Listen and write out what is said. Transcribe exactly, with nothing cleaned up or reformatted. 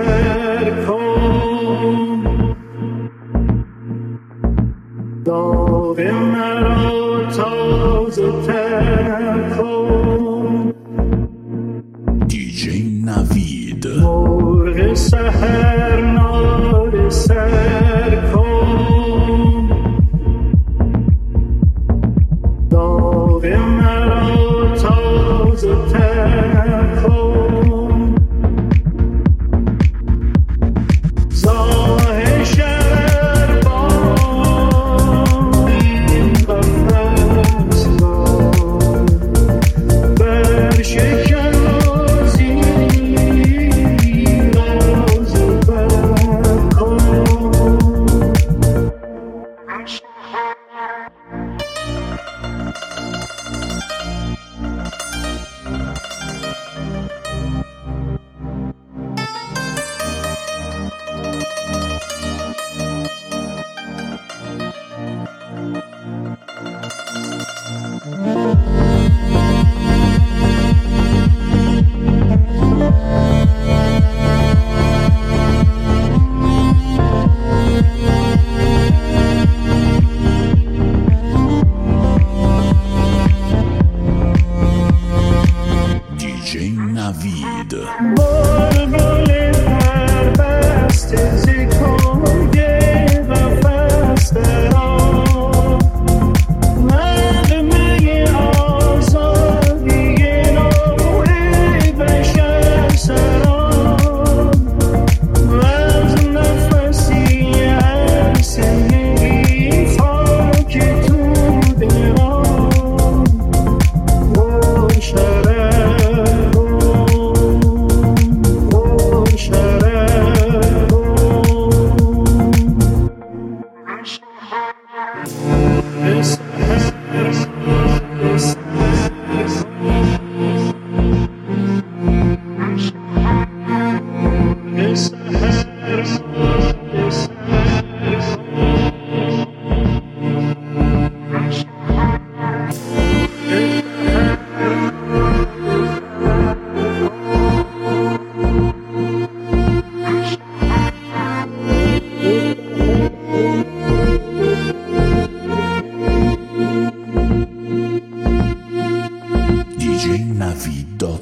سر کن، داغ مرا تازه تر کن. دیجی نوید مرغ سحر ناله سر کن، داغ مرا تازه تر کن. زاه شرر بان این قفص را بر شکن نوید بلبل پربسته ز کنگ قفس درآ، نغمه آزادی نوع بشر سرا، وز نفسی هر سنگی خاک توده را دیجی نوید